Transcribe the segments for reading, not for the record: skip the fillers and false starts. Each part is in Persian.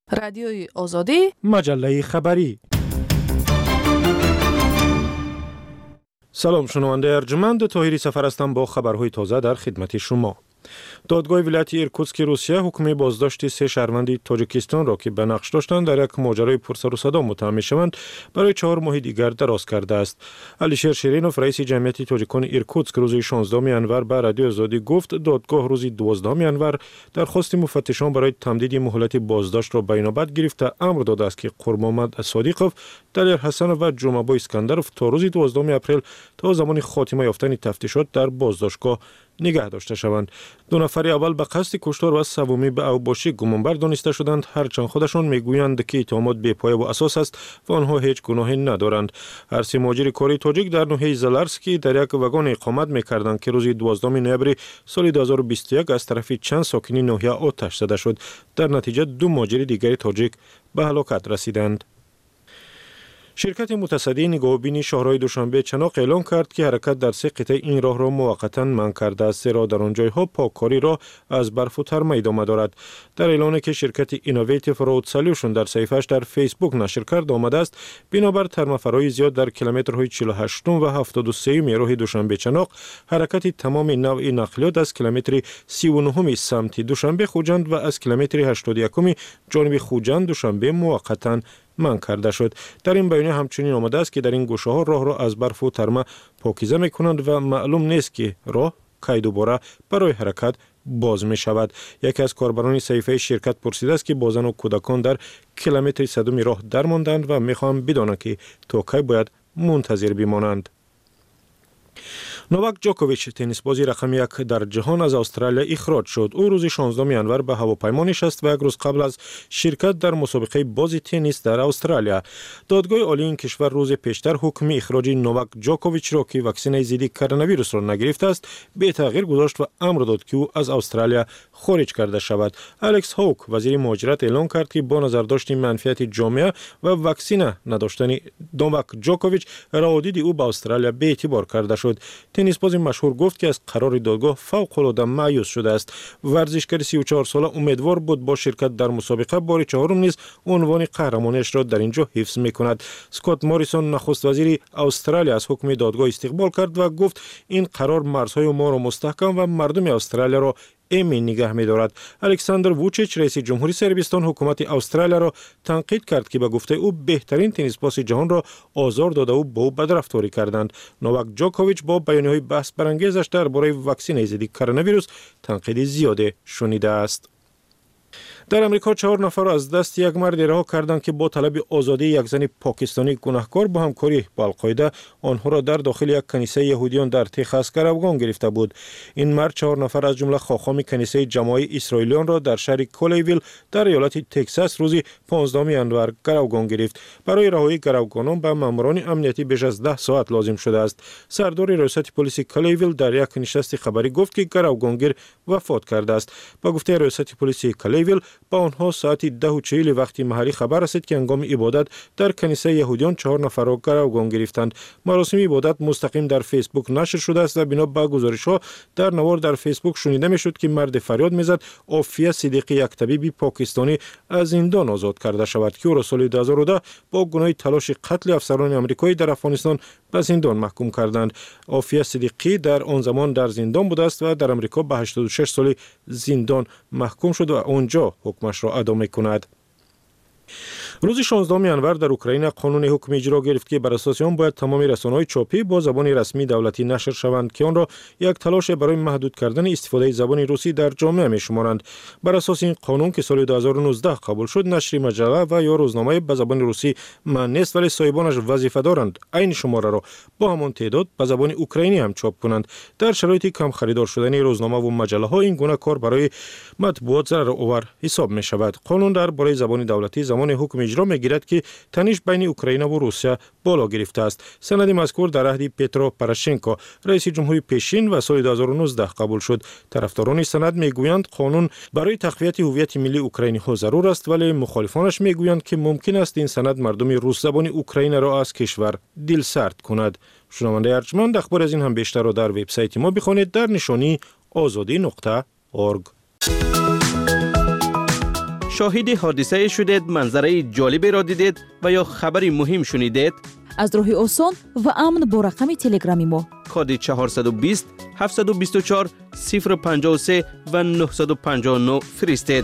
رادیوی آزادی، مجله خبری. سلام شنونده ارجمند، طاهری سفر هستم با خبرهای تازه در خدمت شما. دادگاه ولایت ایرکوتسک روسیه حکم بازداشت 3 شهروند تاجیکستان را که به نقش داشتند در یک ماجرای پرسر و صدا متهم شوند برای 4 ماه دیگر دراز کرده است. علیشیر شیرینوف رئیس جمعیت تاجیکان ایرکوتسک روز 16 انور به رادیو آزادی گفت دادگاه روز 12 انور درخواست مفتشان برای تمدید مهلت بازداشت را بینابند گرفت و امر داده است که قربانمحمد صادقوف، دلیر حسنوف و جمعه اسکندرف تا روز 12 اپریل تا زمان خاتمه یافتن تفتیشات در بازداشتگاه نگه داشته شوند. 2 نفر اول به قصد کشتار و سومی به اوباشی گمانبر دانسته شدند، هرچند خودشان میگویند که اتهامات بی‌پایه و اساس است و آنها هیچ گناهی ندارند. هر 3 مهاجر کاری تاجیک در ناحیه زلارسکی در یک واگن اقامت می‌کردند که روز 12 نوامبر سال 2021 از طرف چند ساکنین ناحیه آتش زده شد. در نتیجه 2 مهاجر دیگر تاجیک به هلاکت رسیدند. شرکت متصدی نگاهبین شهرهای دوشنبه چناق اعلام کرد که حرکت در 3 قطعه این راه را موقتا منع کرده است، زیرا در آن جایها پاککاری را از برف و ترمه ادامه دارد. در اعلانی که شرکت اینوویتیو رود سولوشن در صفحه‌اش در فیسبوک نشر کرد آمده است بنابر ترمه‌فرایی زیاد در کیلومترهای 48 و 73 راه دوشنبه چناق حرکت تمام نوع نقلیات از کیلومتر 39 سمت دوشنبه خوجند و از کیلومتر 81 جانب خوجند دوشنبه موقتا منع کرده شد. در این بیانیه همچنین آمده است که در این گوشه ها راه را از برف و ترمه پاکیزه می کنند و معلوم نیست که راه کی دوباره برای حرکت باز می شود. یکی از کاربران صحیفه شرکت پرسیده است که با زن و کودکان در کیلومتر 100 راه در ماندند و می خواهند بدانند که تا کی باید منتظر بمانند. نوواک جوکوویچ تنیس بازی رقم 1 در جهان از استرالیا اخراج شد. او روز 16 انور به هواپیما نشست و 1 روز قبل از شرکت در مسابقه بازی تنیس در استرالیا. دادگاه عالی این کشور روز پیشتر حکم اخراج نوواک جوکوویچ را که واکسن ضد کرونا ویروس را نگرفته است به تغییر گذاشت و امر داد که او از استرالیا خارج کرده شود. الکس هوک وزیر مهاجرت اعلام کرد که با نظر داشت منفعت جامعه و واکسن نداشتن نوواک جوکوویچ روادید او به استرالیا به اعتبار کرده شد. تنیس باز مشهور گفت که از قرار دادگاه فوق العاده مایوس شده است. ورزشکار 34 ساله امیدوار بود با شرکت در مسابقه بار چهارم نیز عنوان قهرمانیش را در اینجا حفظ می‌کند. اسکات موریسون نخست وزیر استرالیا از حکم دادگاه استقبال کرد و گفت این قرار مرزهای ما را مستحکم و مردم استرالیا را امن نگه می‌دارد. الکساندر ووچیچ رئیس جمهوری صربستان حکومت استرالیا را تنقید کرد که به گفته او بهترین تنیس باز جهان را آزار داده و با او بدرفتاری کردند. نوواک جوکوویچ با بیانیه‌های بحث برانگیزش درباره واکسن ضد کرونا ویروس تنقید زیاده شنیده است. در امریکا 4 نفر از دست یک مرد رها کردند که با طلب آزادی یک زن پاکستانی گناهکار با همکاری با القاعده آنها را در داخل یک کنیسه یهودیان در تگزاس گروگان گرفته بود. این مرد 4 نفر از جمله خاخام کنیسه جماعی اسرائیلیان را در شهر کولیویل در ایالت تگزاس روز 15 انور گروگان گرفت. برای رهایی گروگانان به ماموران امنیتی بیش از 10 ساعت لازم شده است. سردار ریاست پلیس کولیویل در یک نشست خبری گفت که گروگانگیر وفات کرده است. با گفته ریاست پلیس کولیویل با آنها ساعت 10:40 وقتی محلی خبر رسید که هنگام عبادت در کنیسه یهودیان 4 نفر را گروگان گرفتند. مراسم عبادت مستقیم در فیسبوک نشر شده است و بنا به گزارش‌ها در نوار در فیسبوک شنیده می‌شد که مرد فریاد می‌زد عافیه صدیقی یک طبیب پاکستانی از زندان آزاد کرده شود که او را سال 2010 با گناه تلاش قتل افسران آمریکایی در افغانستان به زندان محکوم کردند. عافیه صدیقی در آن زمان در زندان بوده است و در آمریکا به 86 سال زندان محکوم شد و آنجا حکمش را ادا می‌کند. روز 16 انور در اوکراین قانون حکم اجرا گرفت که بر اساس آن باید تمام رسانه‌های چاپی با زبان رسمی دولتی نشر شوند که آن را یک تلاش برای محدود کردن استفاده زبان روسی در جامعه می‌شمارند. بر اساس این قانون که سال 2019 قبول شد نشر مجله و یا روزنامه به زبان روسی ممنوع نیست، ولی صاحبانش وظیفه دارند این شماره را با همان تعداد به زبان اوکراینی هم چاپ کنند. در شرایط کم خریدار شدن روزنامه و مجله‌ها این گونه کار برای مطبوعات ضررآور حساب می‌شود. قانون درباره زبان دولتی زمان حکم اجرا می‌گیرد که تنش بین اوکراین و روسیه بالا گرفته است. سند مذکور در عهد پترو پروشنکو رئیس جمهوری پیشین و سال 2019 قبول شد. طرفداران سند میگویند قانون برای تقویت هویت ملی اوکراینی ها ضرور است، ولی مخالفانش میگویند که ممکن است این سند مردم روس زبان اوکراین را از کشور دلسرد کند. شنونده ارجمند، اخبار از این هم بیشتر را در وبسایت ما بخوانید در نشانی azadi.org. شاهد حادثه شدید، منظره جالبی را دیدید و یا خبری مهم شنیدید؟ از راه آسان و امن با رقم تلگرامی ما کد 420 724 053 و 959 فرستید.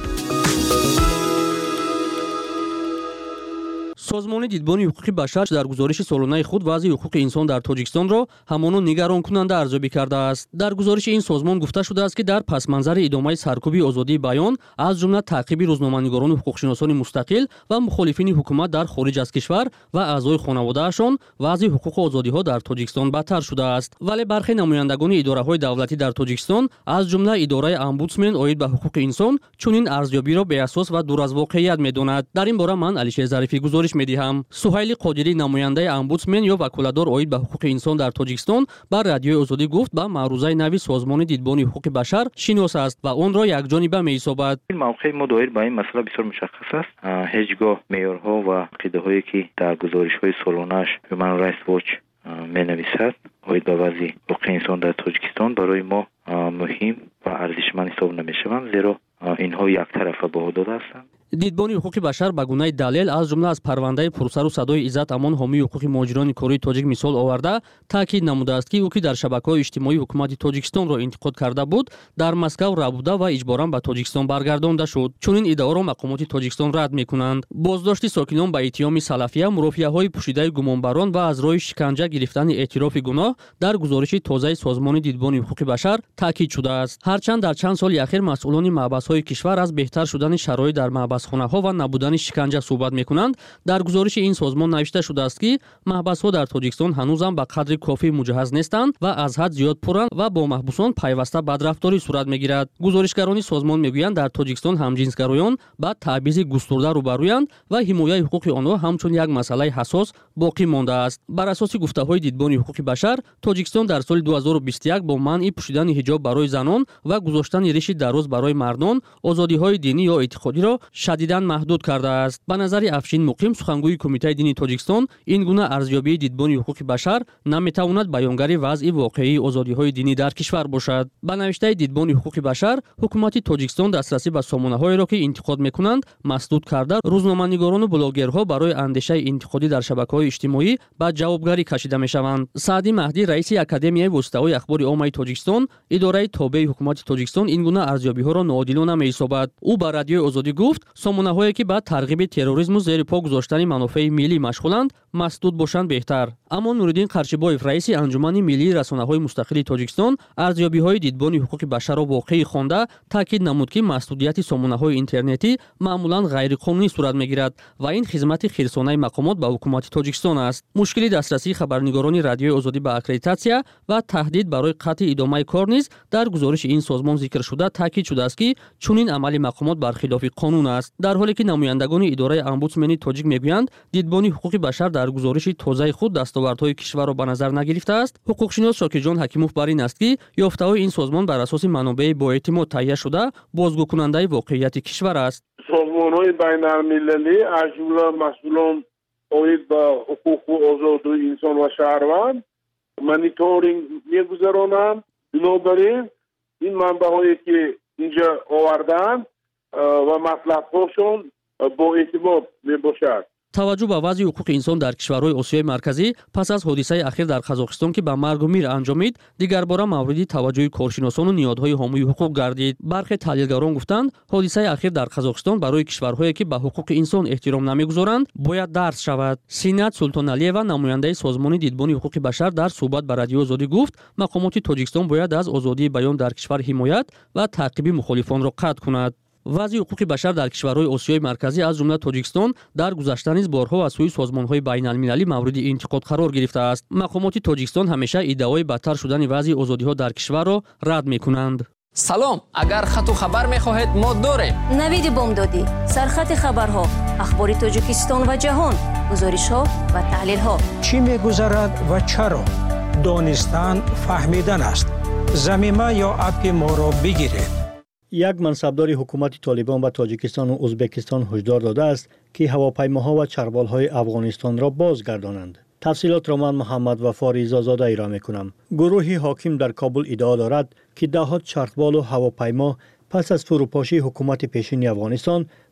سازمان دیدبانی حقوق بشر در گزارش سالانه خود وضع حقوق انسان در تاجیکستان را همان نگران کننده ارزیابی کرده است. در گزارش این سازمان گفته شده است که در پس منظر ادامه سرکوب آزادی بیان از جمله تعقیب روزنامه‌نگاران و حقوقشناسان مستقل و مخالفین حکومت در خارج از کشور و اعضای خانواده‌شان وضع حقوق و آزادی‌ها در تاجیکستان بدتر شده است. ولی برخی نمایندگان اداره‌های دولتی در تاجیکستان از جمله اداره امبودسمن اوید به حقوق انسان چنین ارزیابی را بی‌اساس و دور از واقعیت می‌داند. در این باره من علیشیر ظریفی گزارش می‌دهم. سهیل قادری نماینده امبودسمن یا وکالتدار اوید به حقوق انسان در تاجیکستان بر رادیوی آزادی گفت به معروضه نوی سازمان دیدبانی حقوق بشر شناس است و آن را یکجانبه می‌حسابد. موقع ما دایر به این مسئله بسیار مشخص است. هیچگاه معیارها و عقیده‌هایی که در گزارش‌های سالانه‌اش هیومن رایتس واچ می‌نویسد اوید به وضع حقوق انسان در تاجیکستان برای ما مهم و ارزشمند حساب نمی‌شوند، زیرا اینها یک طرفه به حدود هستند. دیدبانی حقوق بشر به گونه دلیل از جمله از پرونده پرسر و صدای عزت امان حامی حقوق مهاجران کره تاجیک مثال آورده تاکید نموده است که او که در شبکه‌های اجتماعی حکومت تاجیکستان را انتقاد کرده بود در مسکو ربوده و اجباراً به تاجیکستان برگردانده شد. چون این ادعا را مقامات تاجیکستان رد می‌کنند. بازداشت ساکنان به اتهام سلفیه، مرافعه‌های پوشیده گمانبران و از راه شکنجه گرفتن اعتراف گناه در گزارش تازه سازمان دیدبانی حقوق بشر تاکید شده است. هرچند در چند سال اخیر مسئولان محبس‌های کشور از بهتر شدن شرایط در محبسخانه‌ها و نبودن شکنجه صحبت می‌کنند، در گزارش این سازمان نوشته شده است که محبس‌ها در تاجیکستان هنوز هم به قدر کافی مجهز نیستند و از حد زیاد پرند و با محبوسان پیوسته بدرفتاری صورت می‌گیرد. گزارشگران سازمان می‌گویند در تاجیکستان همجنسگرایان با تبعیض گسترده روبرویند و حمایت حقوق آنها همچون یک مسئله حساس باقی مانده است. بر اساس گفته‌های دیدبانی حقوق بشر، تاجیکستان در سال 2021 با منع پوشیدن حجاب برای زنان و گذاشتن ریش دراز برای مردان، آزادی‌های دینی یا اعتقادی را شدیداً محدود کرده است. به نظر افشین مقیم سخنگوی کمیته دینی تاجیکستان، این گونه ارزیابی دیدبانی حقوق بشر نمی‌تواند بیانگر وضع واقعی آزادی‌های دینی در کشور باشد. به نوشته دیدبانی حقوق بشر، حکومت تاجیکستان دسترسی به سامانه‌هایی را که انتقاد می‌کنند مسدود کرده، روزنامه‌نگاران و بلاگرها برای اندیشه انتقادی در شبکه‌های اجتماعی به جوابگری کشیده می‌شوند. سعدی مهدی رئیس اکادمیای واسطه‌های اخبار عامه تاجیکستان، اداره تابع حکومت تاجیکستان این گونه ارزیابی‌ها را ناعادلانه می‌حسابد. او بر رادیوی آزادی گفت سامانه‌هایی که با ترغیب تروریسم و زیر پا گذاشتن منافع ملی مشغولند مسدود باشند بهتر. اما نورالدین قرچیباєв رئیس انجمن ملی رسانه‌های مستقل تاجیکستان ارزیابی‌های دیدبانی حقوق بشر را واقعی خوانده تاکید نمود که مسدودیت سامانه‌های اینترنتی معمولاً غیرقانونی صورت می‌گیرد و این خدمت خیرسانه مقامات به حکومت تاجیکستان است. مشکل دسترسی خبرنگاران رادیوی آزادی به اکریدیتاسیا و تهدید برای قطع ادامه کار نیز در گزارش این سازمان ذکر شده تاکید شده است که چنین عمل مقامات برخلاف قانون است. در حالی که نمایندگان اداره امبودسمن تاجیک میگویند دیدبانی حقوق بشر در گزارش تازه خود دستاوردهای کشور را به نظر نگرفته است، حقوقشناس شاکرجان حکیموف بر این است که یافته‌های این سازمان بر اساس منابع با اعتماد تهیه شده بازگو کننده واقعیت کشور است. سازمان‌های بین‌المللی از جمله مسئولان اوید به حقوق و آزادی انسان و شهروند مانیتورینگ می‌گذرانند. بنابراین این منبع‌هایی که اینجا آوردند و مطلب‌هاشون با اعتماد میباشد. توجه به وضع حقوق انسان در کشورهای آسیای مرکزی پس از حادثه اخیر در قزاقستان که به مرگ و میر انجامید، دیگر باره مورد توجه کارشناسان و نهادهای حامی حقوق گردید. برخی تحلیلگران گفتند حادثه اخیر در قزاقستان برای کشورهایی که به حقوق انسان احترام نمیگذارند باید درس شود. سینات سلطانعلیeva نماینده سازمان دیدبانی حقوق بشر در صحبت به رادیو آزادی گفت مقامات تاجیکستان باید از آزادی بیان در کشور حمایت و تعقیب مخالفان را قطع کند. وضع حقوق بشر در کشورهای آسیای مرکزی از جمله تاجیکستان در گذشته نیز بارها از سوی سازمان‌های بین‌المللی مورد انتقاد قرار گرفته است. مقامات تاجیکستان همیشه ادعای بدتر شدن وضع آزادی‌ها در کشور را رد می‌کنند. سلام، اگر خط و خبر می‌خواهید ما داریم. نوید بامدادی، سرخط خبرها، اخبار تاجیکستان و جهان، گزارش‌ها و تحلیل‌ها. چی می‌گذرد و چرا؟ دانستن فهمیدن است. ضمیمه یا اپ ما را بگیرید. یک منصبدار حکومت طالبان به تاجیکستان و ازبکستان هشدار داده است که هواپیماها و چربالهای افغانستان را بازگردانند. تفصیلات را من محمد وفا ریزازاده ایرا میکنم. گروهی حاکم در کابل ادعا دارد که دهات چربال و هواپیما پس از فروپاشی حکومت پیشین افغانستان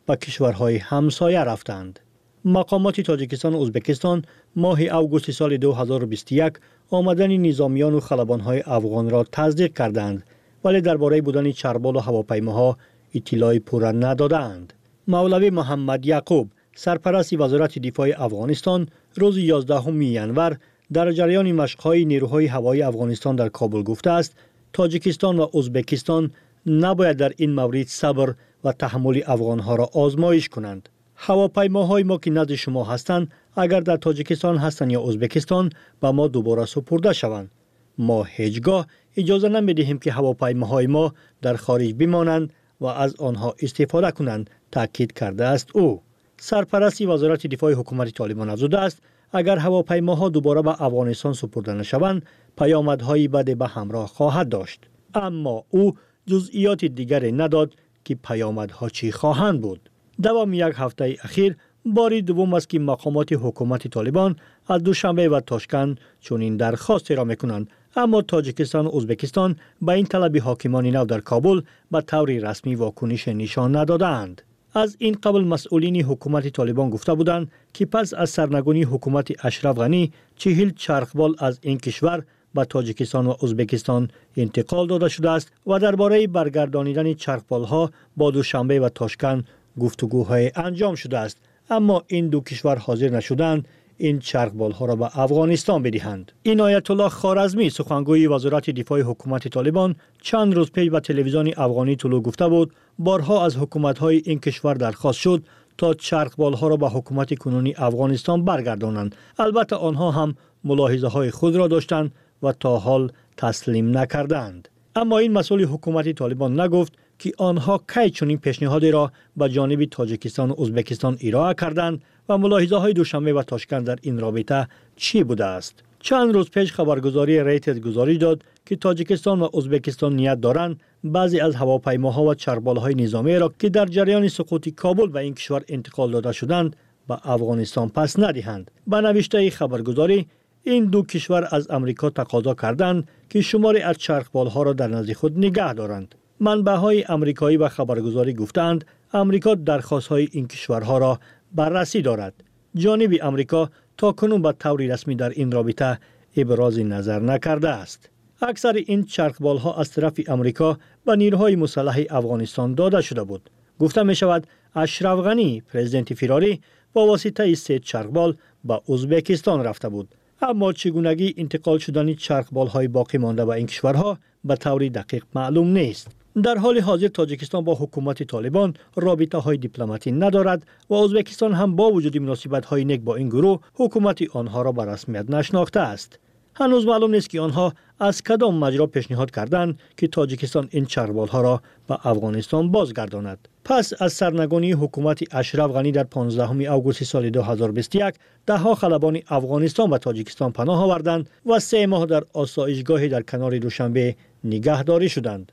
به کشورهای همسایه رفتند. مقامات تاجیکستان و ازبکستان ماه اوگوست سال 2021 آمدن نظامیان و خلبانهای افغان را تصدیق کردند، ولی درباره بودن چربال و هواپیماها اطلاعی پوره ندادند. مولوی محمد یعقوب، سرپرست وزارت دفاع افغانستان، روز 11 ینور در جریان مشق‌های نیروهای هوایی افغانستان در کابل گفته است تاجیکستان و ازبکستان نباید در این مورد صبر و تحمل افغانها را آزمایش کنند. هواپیماهای ما که نزد شما هستند اگر در تاجیکستان هستند یا ازبکستان به ما دوباره سپرده شوند. ما هیچگاه اجازه نمیدهیم که هواپیماهای ما در خارج بمانند و از آنها استفاده کنند، تاکید کرده است او. سرپرست وزارت دفاع حکومت طالبان افزوده است اگر هواپیماها دوباره به افغانستان سپرده نشوند پیامدهای بدی به همراه خواهد داشت. اما او جزئیات دیگری نداد که پیامدها چی خواهند بود. دوام یک هفته اخیر باری دوم است که مقامات حکومت طالبان از دوشنبه و تاشکند چنین درخواستی را میکنند، اما تاجیکستان و ازبکستان به این طلب حاکمان نو در کابل به طور رسمی واکنش نشان ندادند. از این قبل مسئولین حکومت طالبان گفته بودند که پس از سرنگونی حکومت اشرف غنی 40 چرخبال از این کشور به تاجیکستان و ازبکستان انتقال داده شده است و درباره برگردانیدن چرخبال‌ها با دوشنبه و تاشکند گفتگوهای انجام شده است، اما این دو کشور حاضر نشدند این چرخبال‌ها را به افغانستان بدهند. عنایت الله خوارزمی، سخنگوی وزارت دفاع حکومت طالبان، چند روز پیش به تلویزیون افغانی طلوع گفته بود بارها از حکومت‌های این کشور درخواست شد تا چرخبال‌ها را به حکومت کنونی افغانستان برگردانند. البته آنها هم ملاحظه‌های خود را داشتند و تا حال تسلیم نکردند. اما این مسئول حکومت طالبان نگفت که آنها کی چنین پیشنهادی را به جانب تاجیکستان و ازبکستان ارائه کردند و ملاحظه‌های دوشنبه و تاشکند در این رابطه چی بوده است. چند روز پیش خبرگزاری ریترز گزارش داد که تاجیکستان و ازبکستان نیت دارند بعضی از هواپیماها و چربال‌های نظامی را که در جریان سقوط کابل به این کشور انتقال داده شدند به افغانستان پس ندهند. به نوشته خبرگزاری این دو کشور از امریکا تقاضا کردند که شماری از چرخبال‌ها را در نزد خود نگه دارند. منبع‌های امریکایی به خبرگزاری گفتند امریکا درخواست‌های این کشورها را بررسی دارد. جانب امریکا تاکنون به طور رسمی در این رابطه ابراز نظر نکرده است. اکثر این چرخبال‌ها از طرف امریکا به نیروهای مسلح افغانستان داده شده بود. گفته می شود اشرف غنی، پرزیدنت فراری، با واسطه 3 چرخبال به ازبکستان رفته بود. اما چگونگی انتقال شدن چرخبال‌های باقی مانده به این کشورها به طور دقیق معلوم نیست. در حال حاضر تاجیکستان با حکومت طالبان رابطه‌های دیپلماتی ندارد و ازبکستان هم با وجود مناسبت‌های نیک با این گروه حکومت آنها را به رسمیت نشناخته است. هنوز معلوم نیست که آنها از کدام مجرا پیشنهاد کردند که تاجیکستان این چرخبال‌ها را به افغانستان بازگرداند. پس از سرنگونی حکومت اشرف غنی در 15 اوگوست سال 2021 ده‌ها خلبان افغانستان به تاجیکستان پناه آوردند و 3 ماه در آسایشگاهی در کنار دوشنبه نگهداری شدند.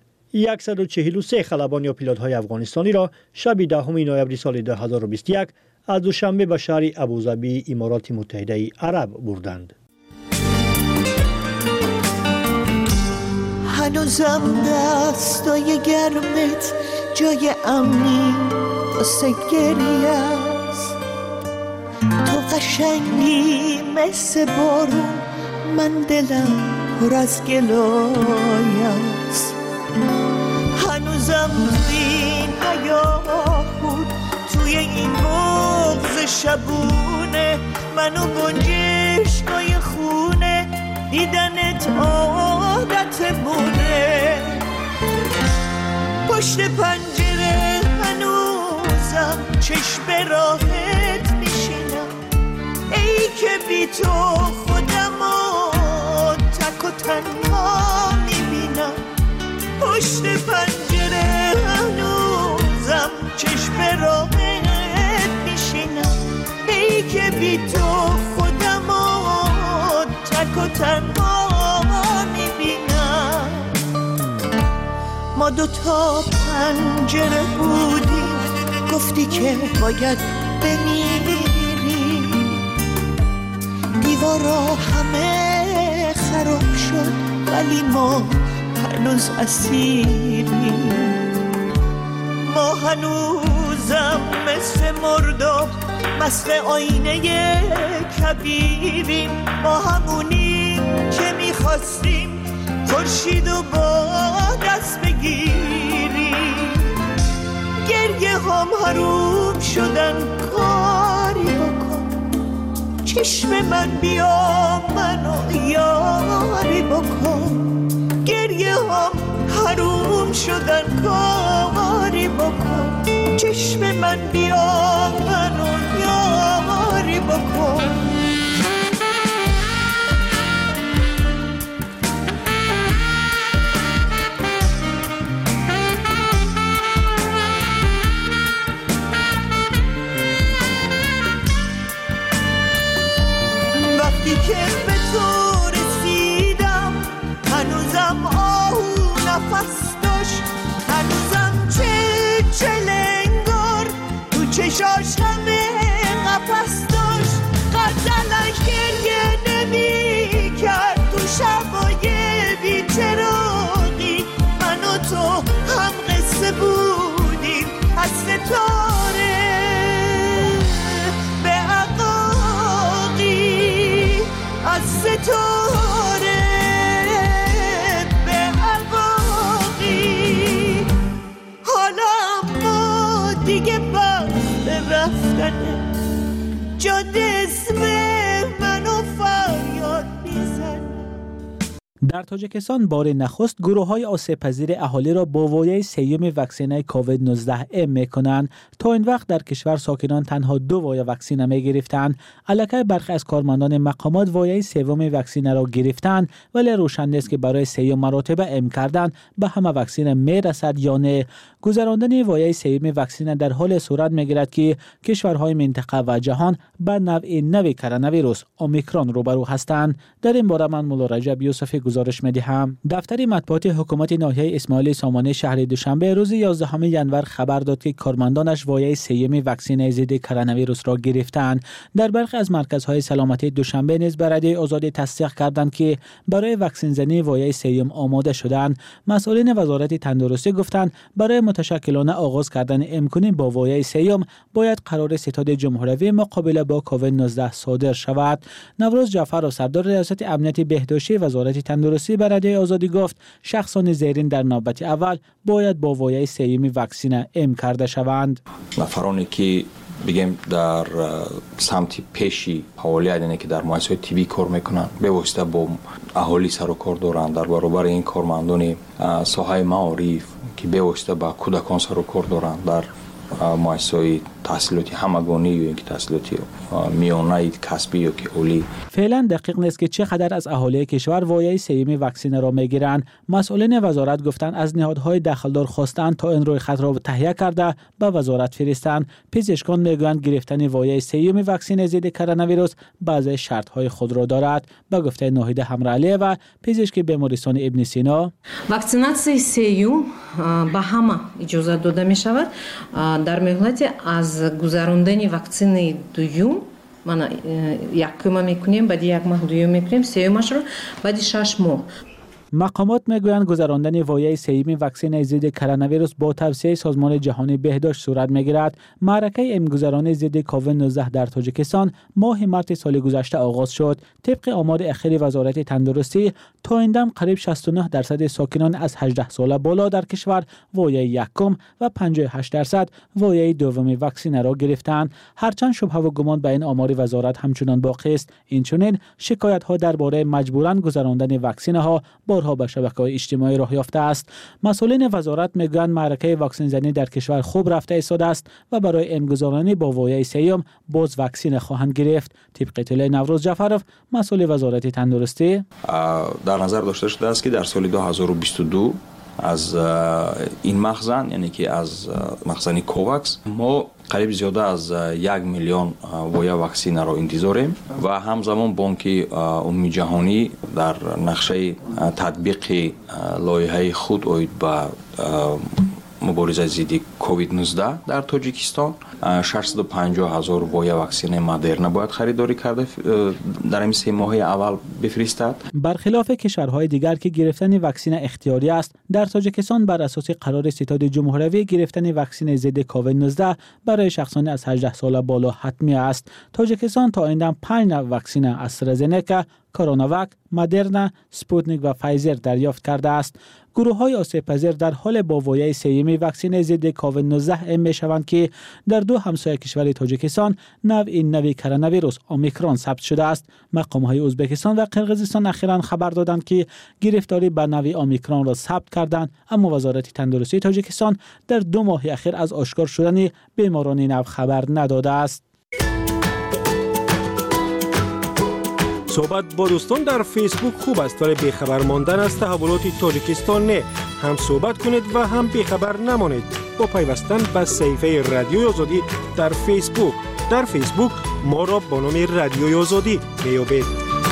143 خلبان یا پیلوت‌های افغانستانی را شب 10 نوامبر سال 2021 از دوشنبه به شهر ابوظبی امارات متحده عرب بردند. هنوزم دستای گرمت جای امنی واسه گریه است، تو قشنگی مثل بارون، من دلم پر از گلای است. هنوزم توی این حیاهون، توی این بغض شبونه، منو گنجشکای خونه، دیدنت عادتمونه. پشت پنجره هنوزم چشم راحت میشینم، ای که بی تو خودمو تک و تنها میبینم. پشت پنجره هنوزم چشم راحت میشینم، ای که بی تو خودمو تک و تنها میبینم. ما 2 پنجره بودیم، گفتی که باید بمیری، دیوارا همه خراب شد ولی ما هنوز اسیریم. ما هنوز هنوزم مثل مردم مست آینه کبیریم، ما همونیم که میخواستیم خورشید و با دست بگیریم. گریه هم حروم شدن، کاری بکن چشم من بیا منو یاری بکن. گریه هم حروم شدن، کاری بکن چشم من بیا منو یاری بکن. وقتی که به تو رسیدم هنوزم آهو نفس داشت، هنوزم چلنگار تو چشاش همه قفس داشت. غزلش گریه نمی کرد تو شبای بی‌چراغی، من و تو هم قصه بودیم از ستاره به عقاقی، از ستاره به عقاقی. حالا ما دیگه بس رفتنه، جاده اسم منو فریاد میزنه. در تاجیکستان بار نخست گروه‌های آسیب‌پذیر اهالی را با وایه سیوم واکسن کووید 19 ام می‌کنند. تا این وقت در کشور ساکنان تنها 2 وایه واکسن می‌گرفتند. البته برخی از کارمندان مقامات وایه سوم واکسن را گرفتند، ولی روشن نیست که برای سیوم مراتب ام کردن به همه واکسن میرسد یا نه. گذراندن وایه سوم واکسن در حال صورت می‌گیرد که کشورهای منطقه و جهان با نوع کرونا ویروس اومیکرون روبرو هستند. در این باره من مولا رجب یوسفی گزارش می‌دهم. دفتر مطبوعات حکومت ناحیه اسماعیل سامانه شهر دوشنبه روز 11 ژانویه خبر داد که کارمندانش وایه سوم واکسن ضد کرونا ویروس را گرفتند. در برخی از مرکزهای سلامتی دوشنبه نیز به رادیو آزاد تصدیق کردند که برای واکسن زنی وایه سوم آماده شدند. مسئولین وزارت تندرستی گفتند برای متشکلانه آغاز کردن امکانی با وایه سوم باید قرار ستاد جمهوری مقابله با کووید 19 صادر شود. نوروز جعفر سردار ریاست امنیت بهداشتی وزارت تندرستی به رادیو آزادی گفت شخصان زیرین در نوبت اول باید با وایه سوم واکسن ام کرده شوند. نفرانی که بگیم در سمت پیشی فعالیت اینه که در مؤسسات طبی کار میکنن به واسطه با اهالی سر و کار دارن، در برابر این کارمندان ساحه معارف که به واسطه با کودکان سر و کار دارن در مؤسسات تحصیلاتی همگانی یا اینکه تحصیلاتی میانه کسبی یا که اولی. فعلا دقیق نیست که چقدر از اهالی کشور وایه سوم واکسن را میگیرند. مسئولین وزارت گفتند از نهادهای دخلدار خواستند تا این روی خط را تهیه کرده به وزارت فرستند. پزشکان میگویند گرفتن وایه سوم واکسن ضد کرونا ویروس بعضی شرط‌های خود را دارد. به گفته ناهید حمرعلی و پزشک بیمارستان ابن سینا، واکسیناسیای سوم به همه اجازه داده می شود در مهلت از گذراندن واکسن دوم. ما یکم میکنیم، بعد یک ماه دوم میکنیم، سومش رو بعد 6 ماه. مقامات میگویند گذراندن وایه سوم واکسن ضد کرونا ویروس با توصیه سازمان جهانی بهداشت صورت میگیرد. معرکه امگذرانی ضد کووید 19 در تاجیکستان ماه مارس سال گذشته آغاز شد. طبق آمار اخیر وزارت تندرستی تا این دم قریب 69% ساکنان از 18 ساله بالا در کشور وایه یکم و 58% وایه دوم واکسن را گرفتند. هرچند شبهه و گمان به این آمار وزارت همچنان باقی است. اینچنین شکایت ها درباره مجبوراً گذراندن واکسن ها بارها به شبکه‌های اجتماعی راه یافته است. مسئولین وزارت میگویند معرکه واکسن زنی در کشور خوب رفته ایستاده است و برای امگذارانی با وایه سوم باز واکسن خواهند گرفت. طبق اطلاع نوروز جعفرов مسئول وزارت تندرستی در نظر داشته شده است که در سال 2022 از این مخزن، یعنی که از مخزن کوواکس، ما قریب زیاده از 1 میلیون وایه واکسن را انتظاریم و همزمان بانک عمومی جهانی در نقشه تطبیق لایحه خود اوید به مبارزه ضد کووید 19 در تاجیکستان 650,000 وای واکسن مدرنا باید خریداری کرده در این 3 ماه اول بفرستد. برخلاف کشورهای دیگر که گرفتن واکسن اختیاری است، در تاجیکستان بر اساس قرار ستاد جمهوری گرفتن واکسن ضد کووید 19 برای شخصان از 18 سال بالا حتمی است. تاجیکستان تا این دم 5 نوع واکسن استرازنکا، کروناواک، مدرنا، سپوتنیک و فایزر دریافت کرده است. گروه‌های آسیب‌پذیر در حال با وایه سیمی واکسن ضد کووید 19 می‌شوند که در 2 همسایه کشور تاجیکستان نوع کرونا ویروس اومیکرون ثبت شده است. مقام‌های ازبکستان و قرقیزستان اخیراً خبر دادند که گرفتاری به نوع اومیکرون را ثبت کردند، اما وزارت تندرستی تاجیکستان در 2 ماه اخیر از آشکار شدن بیماران این نوع خبر نداده است. صحبت با دوستان در فیسبوک خوب است، ولی بیخبر ماندن از تحولات تاجیکستان نه. هم صحبت کنید و هم بیخبر نمانید با پیوستن به صفحه رادیوی آزادی در فیسبوک. در فیسبوک ما را با نام رادیوی آزادی میابید.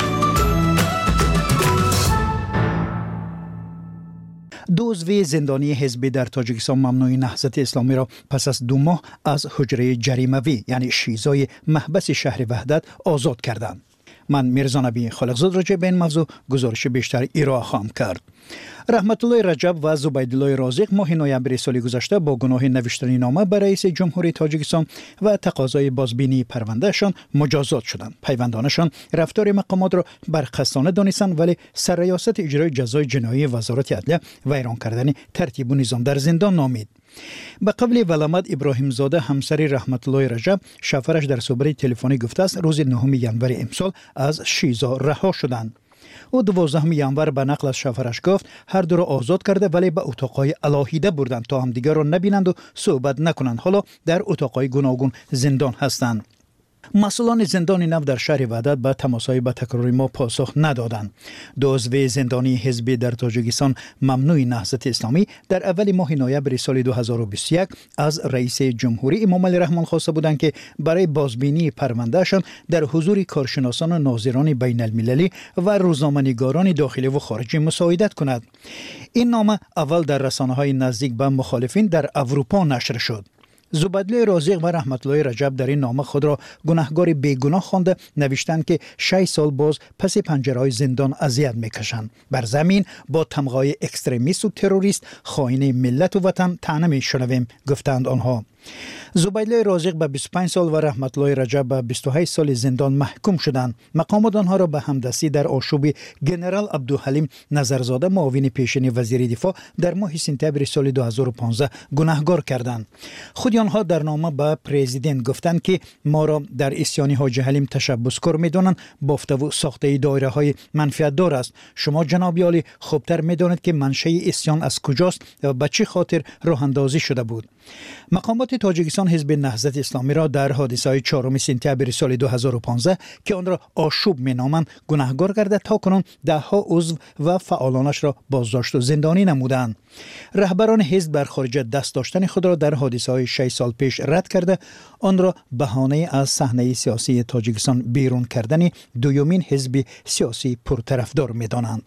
دو عضو زندانی حزبی در تاجیکستان ممنوع نهضت اسلامی را پس از 2 ماه از حجره جریموی یعنی شیزای محبس شهر وحدت آزاد کردند. من میرزا نبی خالقزاد راجع به این موضوع گزارش بیشتر ارائه خواهم کرد. رحمت الله رجب و زبیدالله رازق ماه نوامبر سال گذشته با گناه نوشتن نامه به رئیس جمهوری تاجیکستان و تقاضای بازبینی پروندهشان مجازات شدند. پیوندانشان رفتار مقامات را برخستانه دانستند، ولی سرریاست اجرای جزای جنایی وزارت عدلیه ویران کردن ترتیب و نظام در زندان نامید. به قبل ولامت ابراهیم زاده همسر رحمت الله رجب شوهرش در صحبت تلفنی گفته است روز 9 ژانویه امسال از شیزا رها شدند. او 12 ژانویه به نقل از شوهرش گفت هر دو را آزاد کرده، ولی به اتاقهای علاهیده بردند تا همدیگر را نبینند و صحبت نکنند. حالا در اتاقهای گوناگون زندان هستند. مسئولان زندان نو در شهر وحدت به تماس‌های به تکرار ما پاسخ ندادند. 2 عضو زندانی حزبی در تاجیکستان ممنوع نهضت اسلامی در اول ماه نوامبر سال 2021 از رئیس جمهوری امام علی رحمان خواسته بودند که برای بازبینی پروندهشان در حضور کارشناسان و ناظران بین المللی و روزنامه‌نگاران داخلی و خارجی مساعدت کند. این نامه اول در رسانه‌های نزدیک به مخالفین در اروپا نشر شد. زبیدالله رازق و رحمت الله رجب در این نامه خود را گناهکار بیگناه خوانده نوشتند که 6 سال باز پس پنجره‌های زندان اذیت می‌کشند. بر زمین با تمغای اکستریمیست و تروریست خائن ملت و وطن طعنه می‌شنویم، گفتند آنها. زبیدالله رازق به 25 سال و رحمت الله رجب به 28 سال زندان محکوم شدند. مقامات آنها را به همدستی در آشوب ژنرال عبدالحلیم نظرزاده معاون پیشین وزیر دفاع در ماه سپتامبر سال 2015 گناهکار کردند. خود آنها در نامه به پرزیدنت گفتند که ما را در اسیان حاجی حلیم تشبسکار می‌دانند، بافته و ساخته دایره‌های منفعت دار است. شما جناب عالی خوبتر می‌دانید که منشأ اسیان از کجاست و به چه خاطر راه اندازی شده بود. مقامات تاجیکستان حزب نهضت اسلامی را در حادثه 4 سپتامبر سال 2015 که آن را آشوب می‌نامند گناهکار کرده تا کنون 10 عضو و فعالانش را بازداشت و زندانی نمودند. رهبران حزب بر خارج دست داشتن خود را در حادثه 6 سال پیش رد کرده آن را بهانه از صحنه سیاسی تاجیکستان بیرون کردن دومین حزب سیاسی پرطرفدار می‌دانند.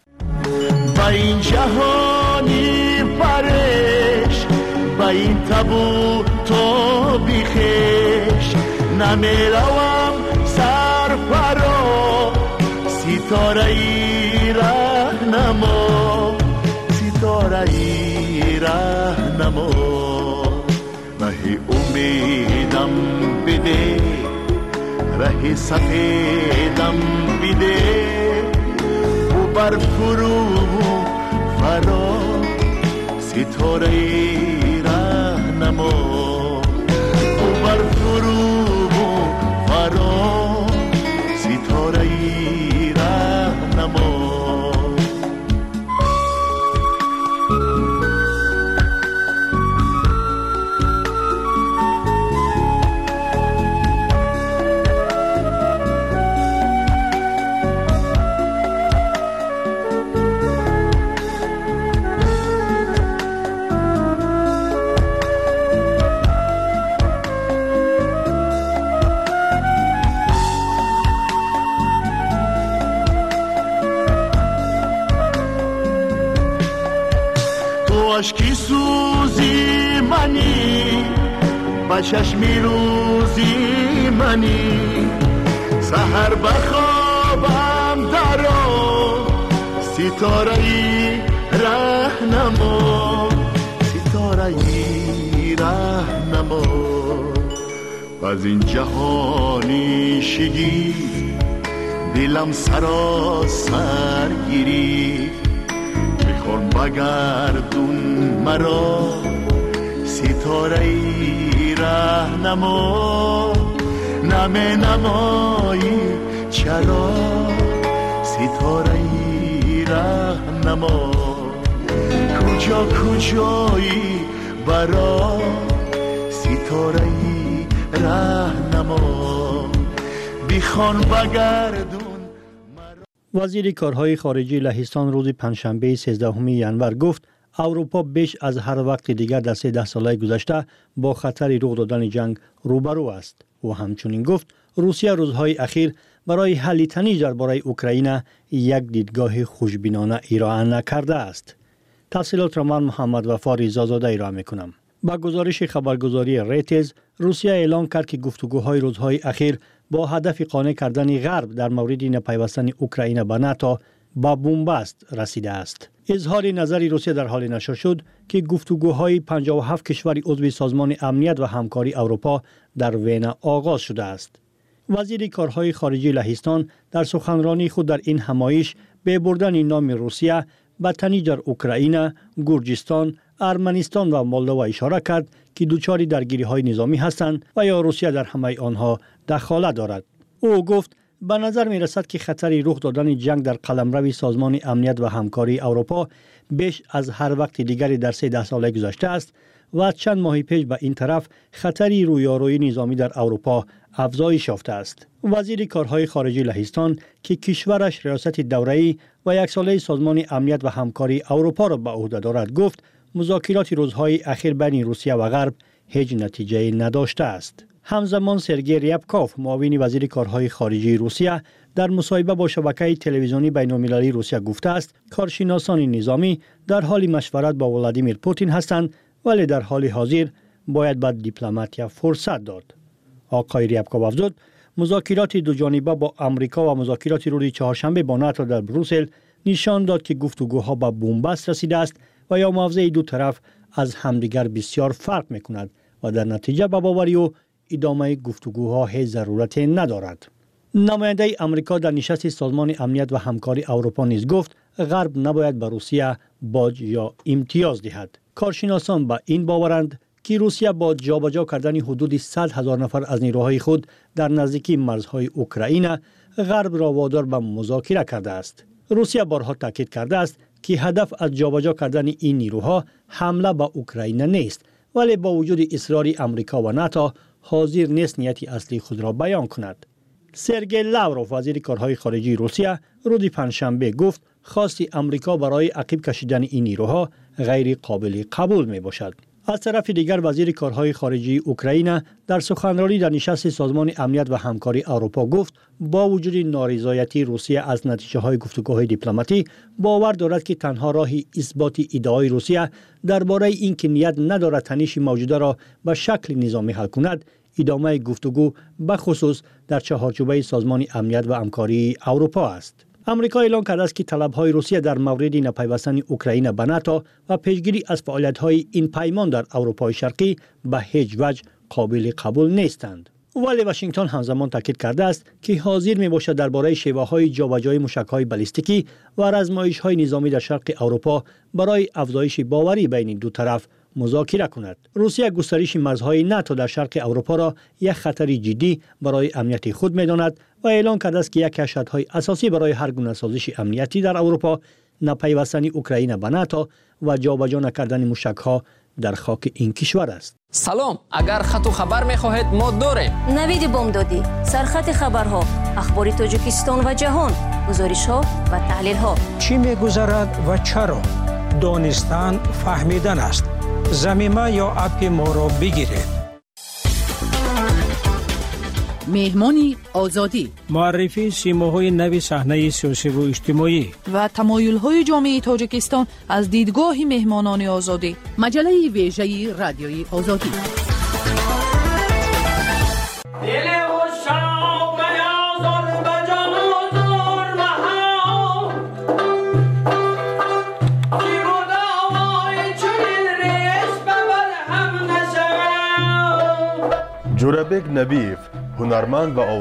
با این جهانی پرش با این تابو تو بیخش نمیروم سرفرا ستاره ای رهنما ستاره ای رهنما راه امیدم بده راه سفیدم بده و بر فرو فرا ستاره ای رهنما و بر فرو فرا ستاره ای رهنما. اشکی سوزی و چشمی روزی منی سحر بخوابم درو ستاره ای رهنما ستاره ای رهنما از این جهانی شگی دلم سراسر گیری میخوان بگردون مرا ستاره ای رهنما نمه نمایی چرا ستاره ای رهنما کجا کجایی برا ستاره ای رهنما بیخوان بگردون. وزیر کارهای خارجی لهستان روز پنجشنبه 13 ژانویه گفت اروپا بیش از هر وقت دیگر در 13 ساله گذشته با خطر رخ دادن جنگ روبرو است و همچنین گفت روسیه روزهای اخیر برای حل تنش درباره اوکراین یک دیدگاه خوشبینانه ارائه نکرده است. تفصیلات را من محمد وفا رضازاده ارائه می‌کنم. با گزارش خبرگزاری ریترز، روسیه اعلام کرد که گفتگوهای روزهای اخیر با هدف قانع کردن غرب در مورد نپیوستن اوکراین به ناتو با بنبست رسیده است. اظهار نظر روسیه در حال نشر شد که گفتگوهای 57 کشور عضو سازمان امنیت و همکاری اروپا در وینا آغاز شده است. وزیر کارهای خارجی لهستان در سخنرانی خود در این همایش به بردن نام روسیه به تنش در اوکراین، گرجستان، ارمنستان و مولدووا اشاره کرد که دچار درگیری‌های نظامی هستند و یا روسیه در همه آنها دخالت دارد. او گفت به نظر می رسد که خطر رخ دادن جنگ در قلمرو سازمان امنیت و همکاری اروپا بیش از هر وقت دیگری در 13 ساله گذشته است و چند ماه پیش به این طرف خطری رویارویی نظامی در اروپا افزایش یافته است. وزیر کارهای خارجی لهستان که کشورش ریاست دوره‌ای و یک ساله سازمان امنیت و همکاری اروپا را به عهده دارد گفت مذاکرات روزهای اخیر بین روسیه و غرب هیچ نتیجه نداشته است. همزمان سرگئی ریابکوف معاون وزیر کارهای خارجی روسیه در مصاحبه با شبکه تلویزیونی بین‌المللی روسیه گفته است کارشناسان نظامی در حال مشورت با ولادیمیر پوتین هستند ولی در حال حاضر باید به دیپلماتیا فرصت داد. آقای ریابکوف افزود مذاکرات دو جانبه با آمریکا و مذاکرات روز چهارشنبه با ناتو در بروسل نشان داد که گفتگوها به بنبست رسیده است و یا موضع دو طرف از همدیگر بسیار فرق می‌کند و در نتیجه به باوری و ادامه گفتگوها هیچ ضرورت ندارد. نماینده آمریکا در نشست سازمان امنیت و همکاری اروپا نیز گفت غرب نباید به روسیه باج یا امتیاز دهد. کارشناسان به این باورند که روسیه با جابجا کردن حدود 100,000 نفر از نیروهای خود در نزدیکی مرزهای اوکراین غرب را وادار به مذاکره کرده است. روسیه بارها تاکید کرده است که هدف از جابجا کردن این نیروها حمله به اوکراین نیست ولی با وجود اصرار آمریکا و ناتو حاضر نیست نیت اصلی خود را بیان کند. سرگئی لاوروف وزیر کارهای خارجی روسیه روز پنجشنبه گفت خواست آمریکا برای عقب کشیدن این نیروها غیر قابل قبول می باشد. از طرف دیگر وزیر کارهای خارجی اوکراین در سخنرانی در نشست سازمان امنیت و همکاری اروپا گفت با وجود نارضایتی روسیه از نتیجه‌های گفتگوهای دیپلماتی باور دارد که تنها راه اثبات ادعای روسیه درباره اینکه نیت ندارد تنش موجوده را به شکل نظامی حل کند ادامه گفتگو به خصوص در چهارچوبه سازمان امنیت و همکاری اروپا است. آمریکا اعلام کرده است که طلب‌های روسیه در مورد نپیوستن اوکراین به ناتو و پیشگیری از فعالیت‌های این پیمان در اروپای شرقی به هیچ وجه قابل قبول نیستند. ولی واشنگتن همزمان تاکید کرده است که حاضر میباشد درباره شیوه‌های جابجایی موشک‌های بالستیکی و آزمایش‌های نظامی در شرق اروپا برای افزایش باوری بین دو طرف مذاکره کند. روسیه گسترش مرزهای ناتو در شرق اروپا را یک خطر جدی برای امنیت خود می‌داند و اعلام کرده است که یک از شرط‌های اساسی برای هر گونه سازش امنیتی در اروپا نپیوستن اوکراین به ناتو و جابجا نکردن موشک‌ها در خاک این کشور است. سلام، اگر خط و خبر می‌خواهید ما داریم. نوید بامدادی، سرخط خبرها، اخبار تاجیکستان و جهان، گزارش‌ها و تحلیل‌ها. چی می‌گذرد و چرا؟ دانستن فهمیدن است. زمینه یا اپ ما را بگیرید. مهمانی آزادی، معرفی سیماهای نوی صحنه سیاسی و اجتماعی و تمایل‌های جامعه تاجیکستان از دیدگاه مهمانان آزادی. مجله ویژه رادیوی آزادی. جانبک نبیف هنرمند و